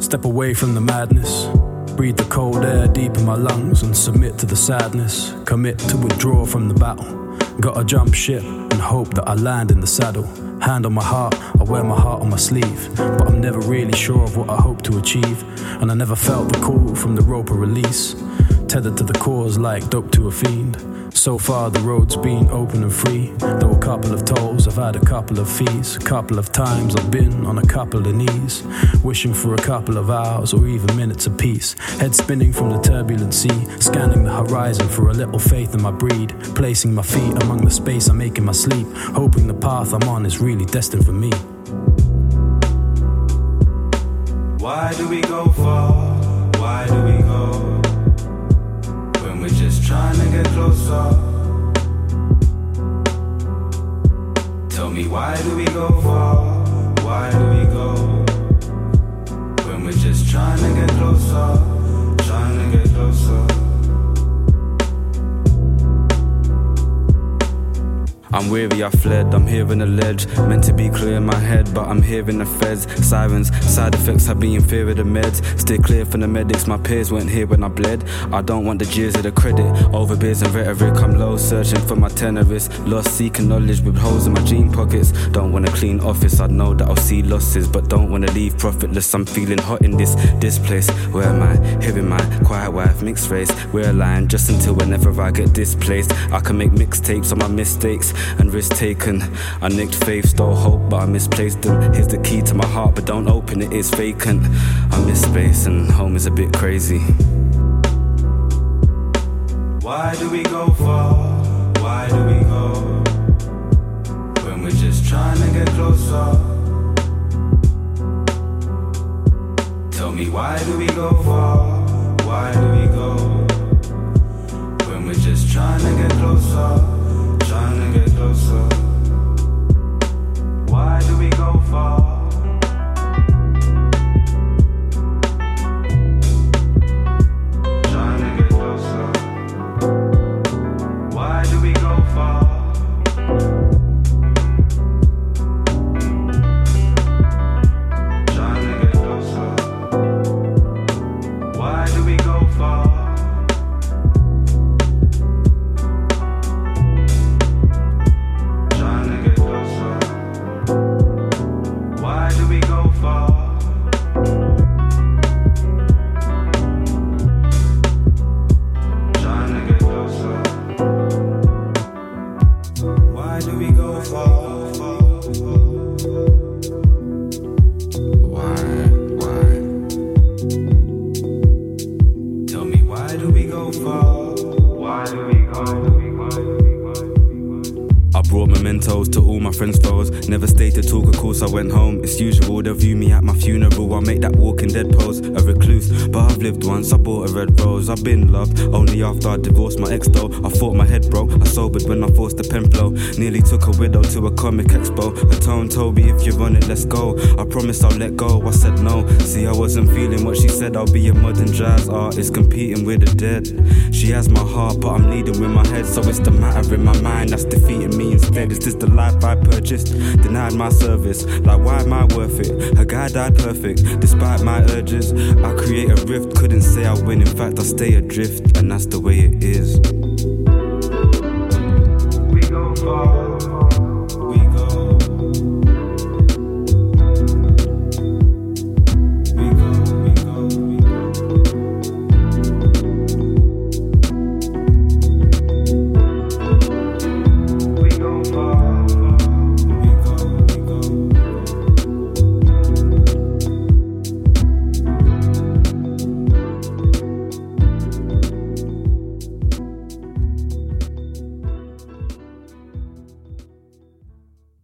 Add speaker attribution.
Speaker 1: Step away from the madness. Breathe the cold air deep in my lungs and submit to the sadness. Commit to withdraw from the battle. Gotta jump ship and hope that I land in the saddle. Hand on my heart, I wear my heart on my sleeve. But I'm never really sure of what I hope to achieve. And I never felt the call from the rope of release. Tethered to the cause like dope to a fiend. So far the road's been open and free. Though a couple of tolls, I've had a couple of fees. Couple of times I've been on a couple of knees, wishing for a couple of hours or even minutes of peace. Head spinning from the turbulent sea, scanning the horizon for a little faith in my breed. Placing my feet among the space I make in my sleep, hoping the path I'm on is really destined for me.
Speaker 2: Why do we go far? Why do we go? When we're just trying to get closer. Tell me, why do we go far? Why do we go? When we're just trying to get closer. Trying to get closer.
Speaker 3: I'm weary, I fled, I'm hearing a ledge. Meant to be clear in my head, but I'm hearing the feds. Sirens, side effects, have been in fear of the meds. Stay clear from the medics, my peers weren't here when I bled. I don't want the jeers or the credit. Over beers and rhetoric, I'm low, searching for my tenorist. Lost, seeking knowledge with holes in my jean pockets. Don't want a clean office, I know that I'll see losses. But don't want to leave profitless, I'm feeling hot in this place. Where am I? Here in my quiet wife, mixed race. We're aligned just until whenever I get displaced. I can make mixtapes on my mistakes and risk taken. I nicked faith, stole hope, but I misplaced them. Here's the key to my heart, but don't open it, it's vacant. I miss space and home is a bit crazy.
Speaker 2: Why do we go far? Why do we go? When we're just trying to get closer. Tell me, why do we go far? Why do we go? When we're just trying to get closer. Trying to get closer. Why do we go far? Trying to get closer. Why do we go far? Trying to get closer. Why do we go far?
Speaker 3: Never stayed to talk, of course I went home. It's usual, they'll view me at my funeral. I'll make that Walking Dead pose, a recluse. But I've lived once, I bought a red rose. I've been loved, only after I divorced my ex though. I thought my head broke, I sobered when I forced the pen flow. Nearly took a widow to a comic expo. Her tone told me, if you're on it, let's go. I promised I'll let go, I said no. See, I wasn't feeling what she said. I'll be a modern jazz artist, competing with the dead. She has my heart, but I'm leading with my head. So it's the matter in my mind that's defeating me instead. Is this the life I purchased? Denied my service, like why am I worth it? Her guy died perfect, despite my urges. I create a rift, couldn't say I win, in fact I stay adrift, and that's the way it is.